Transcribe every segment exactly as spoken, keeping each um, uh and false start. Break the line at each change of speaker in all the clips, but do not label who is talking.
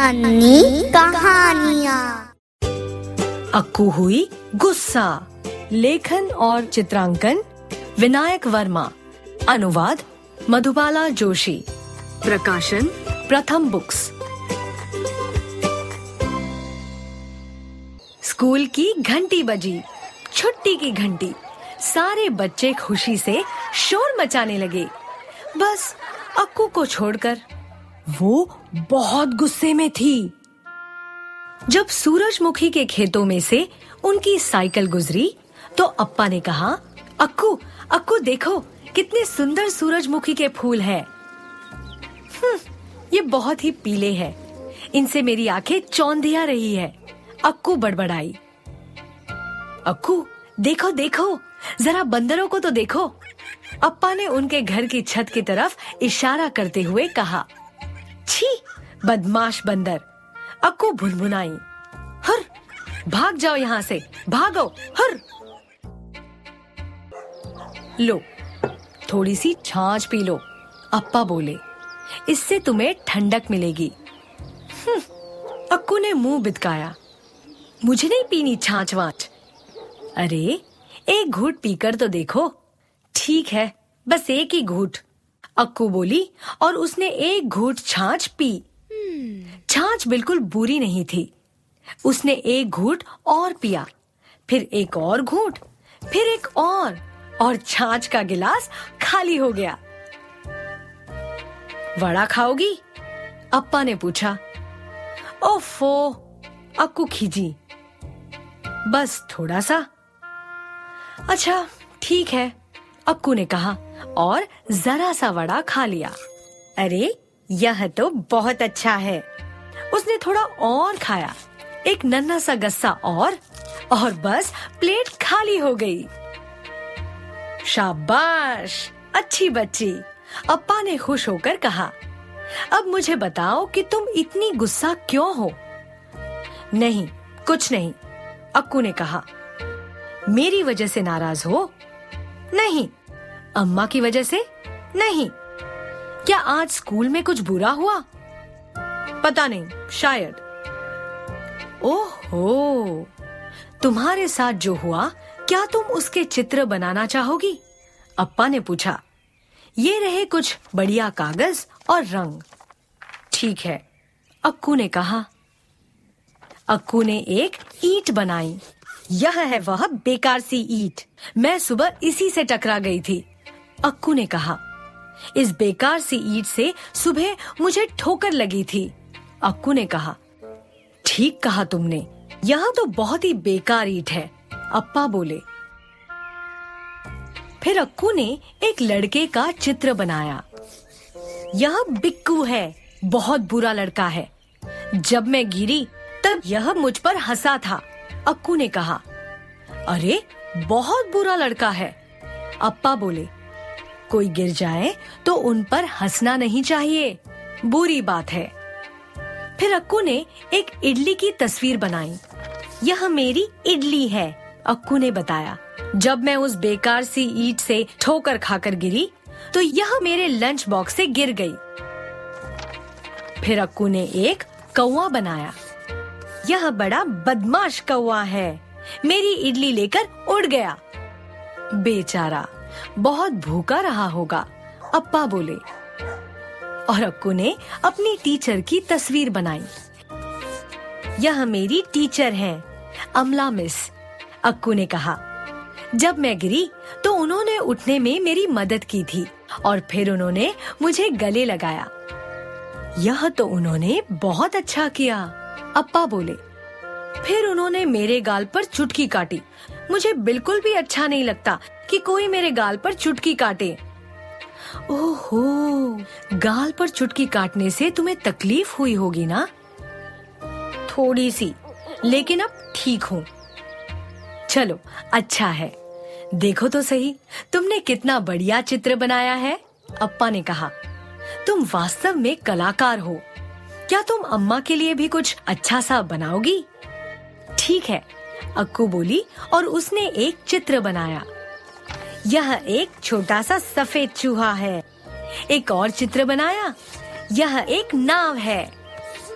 अन्नी कहानियाँ।
अक्कू हुई गुस्सा। लेखन और चित्रांकन विनायक वर्मा। अनुवाद मधुबाला जोशी। प्रकाशन प्रथम बुक्स। स्कूल की घंटी बजी। छुट्टी की घंटी। सारे बच्चे खुशी से शोर मचाने लगे, बस अक्कू को छोड़कर। वो बहुत गुस्से में थी। जब सूरजमुखी के खेतों में से उनकी साइकिल गुजरी तो अप्पा ने कहा, अक्कू अक्कू देखो कितने सुंदर सूरजमुखी के फूल हैं। हम्म, ये बहुत ही पीले हैं। इनसे मेरी आंखें चौंधिया रही है। अक्कू बड़बड़ाई। अक्कू देखो देखो, जरा बंदरों को तो देखो। अप्पा ने उनके घर की छत की तरफ इशारा करते हुए कहा। छी, बदमाश बंदर। अक्कू भुनभुनाई। हर, भाग जाओ यहाँ से, भागो, हर। लो, थोड़ी सी छाछ पी लो, अप्पा बोले। इससे तुम्हें ठंडक मिलेगी। अक्कू ने मुंह बिदकाया। मुझे नहीं पीनी छाछ वाछ। अरे, एक घूंट पीकर तो देखो। ठीक है, बस एक ही घूंट, अक्कू बोली और उसने एक घूंट छाछ पी। छाछ बिल्कुल बुरी नहीं थी। उसने एक घूंट और पिया, फिर एक और घूंट, फिर एक और, और छाछ का गिलास खाली हो गया। वड़ा खाओगी? अप्पा ने पूछा। ओफो, अक्कू खीजी। बस थोड़ा सा। अच्छा ठीक है, अक्कू ने कहा और जरा सा वड़ा खा लिया। अरे, यह तो बहुत अच्छा है। उसने थोड़ा और खाया, एक नन्हा सा गस्सा और, और बस प्लेट खाली हो गई। शाबाश, अच्छी बच्ची, अप्पा ने खुश होकर कहा। अब मुझे बताओ कि तुम इतनी गुस्सा क्यों हो? नहीं, कुछ नहीं, अक्कू ने कहा। मेरी वजह से नाराज हो? नहीं। अम्मा की वजह से? नहीं। क्या आज स्कूल में कुछ बुरा हुआ? पता नहीं, शायद। ओहो, तुम्हारे साथ जो हुआ, क्या तुम उसके चित्र बनाना चाहोगी? अप्पा ने पूछा। ये रहे कुछ बढ़िया कागज और रंग। ठीक है, अक्कू ने कहा। अक्कू ने एक ईंट बनाई। यह है वह बेकार सी ईंट, मैं सुबह इसी से टकरा गई थी, अक्कू ने कहा। इस बेकार सी ईंट से सुबह मुझे ठोकर लगी थी, अक्कू ने कहा। ठीक कहा तुमने, यह तो बहुत ही बेकार ईंट है, अप्पा बोले। फिर अक्कू ने एक लड़के का चित्र बनाया। यह बिक्कू है, बहुत बुरा लड़का है। जब मैं गिरी तब यह मुझ पर हंसा था, अक्कू ने कहा। अरे, बहुत बुरा लड़का है, अप्पा बोले। कोई गिर जाए तो उन पर हंसना नहीं चाहिए, बुरी बात है। फिर अक्कू ने एक इडली की तस्वीर बनाई। यह मेरी इडली है, अक्कू ने बताया। जब मैं उस बेकार सी ईंट से ठोकर खाकर गिरी तो यह मेरे लंच बॉक्स से गिर गई। फिर अक्कू ने एक कौवा बनाया। यह बड़ा बदमाश कौवा है, मेरी इडली लेकर उड़ गया। बेचारा, बहुत भूखा रहा होगा, अप्पा बोले। और अक्कू ने अपनी टीचर की तस्वीर बनाई। यह मेरी टीचर है, अमला मिस, अक्कू ने कहा। जब मैं गिरी तो उन्होंने उठने में मेरी मदद की थी और फिर उन्होंने मुझे गले लगाया। यह तो उन्होंने बहुत अच्छा किया, अप्पा बोले। फिर उन्होंने मेरे गाल पर चुटकी काटी। मुझे बिल्कुल भी अच्छा नहीं लगता कि कोई मेरे गाल पर चुटकी काटे। ओहो, गाल पर चुटकी काटने से तुम्हें तकलीफ हुई होगी ना? थोड़ी सी, लेकिन अब ठीक हूँ। चलो, अच्छा है। देखो तो सही, तुमने कितना बढ़िया चित्र बनाया है, अप्पा ने कहा। तुम वास्तव में कलाकार हो। क्या तुम अम्मा के लिए भी कुछ अच्छा सा बनाओगी? ठीक है, अक्कू बोली और उसने एक चित्र बनाया। यह एक छोटा सा सफेद चूहा है। एक और चित्र बनाया। यह एक नाव है।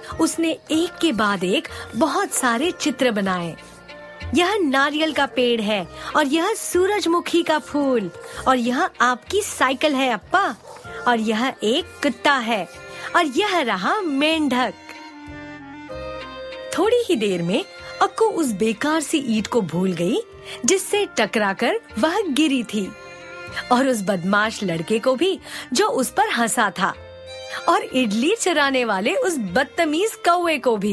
उसने एक के बाद एक बहुत सारे चित्र बनाए। यह नारियल का पेड़ है और यह सूरजमुखी का फूल और यह आपकी साइकिल है अप्पा और यह एक कुत्ता है और यह रहा मेंढक। थोड़ी ही देर में अक्कू उस बेकार सी ईंट को भूल गई जिससे टकराकर वह गिरी थी और उस बदमाश लड़के को भी जो उस पर हंसा था और इडली चराने वाले उस बदतमीज कौवे को भी।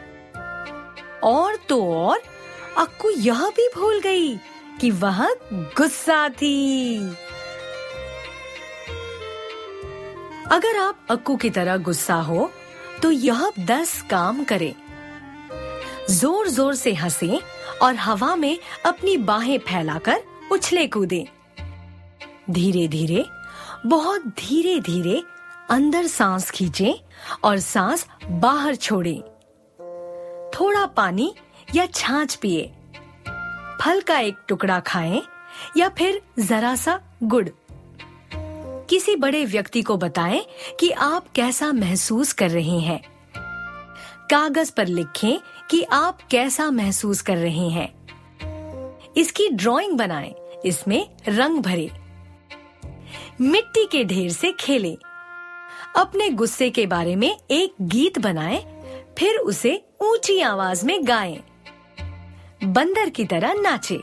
और तो और अक्कू यह भी भूल गई कि वह गुस्सा थी। अगर आप अक्कू की तरह गुस्सा हो तो यह दस काम करे। जोर जोर से हंसे और हवा में अपनी बाहें फैलाकर उछले कूदे। धीरे धीरे, बहुत धीरे धीरे अंदर सांस खींचे और सांस बाहर छोड़े। थोड़ा पानी या छाछ पिए, फल का एक टुकड़ा खाएं या फिर जरा सा गुड़। किसी बड़े व्यक्ति को बताएं कि आप कैसा महसूस कर रहे हैं। कागज पर लिखें कि आप कैसा महसूस कर रहे हैं। इसकी ड्राइंग बनाएं, इसमें रंग भरें। मिट्टी के ढेर से खेलें। अपने गुस्से के बारे में एक गीत बनाएं, फिर उसे ऊंची आवाज में गाएं। बंदर की तरह नाचें।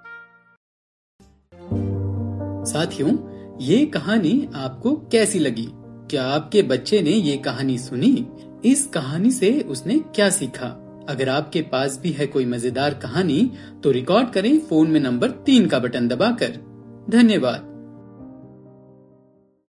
साथियों, ये कहानी आपको कैसी लगी? क्या आपके बच्चे ने ये कहानी सुनी? इस कहानी से उसने क्या सीखा? अगर आपके पास भी है कोई मजेदार कहानी तो रिकॉर्ड करें फोन में नंबर तीन का बटन दबाकर। धन्यवाद।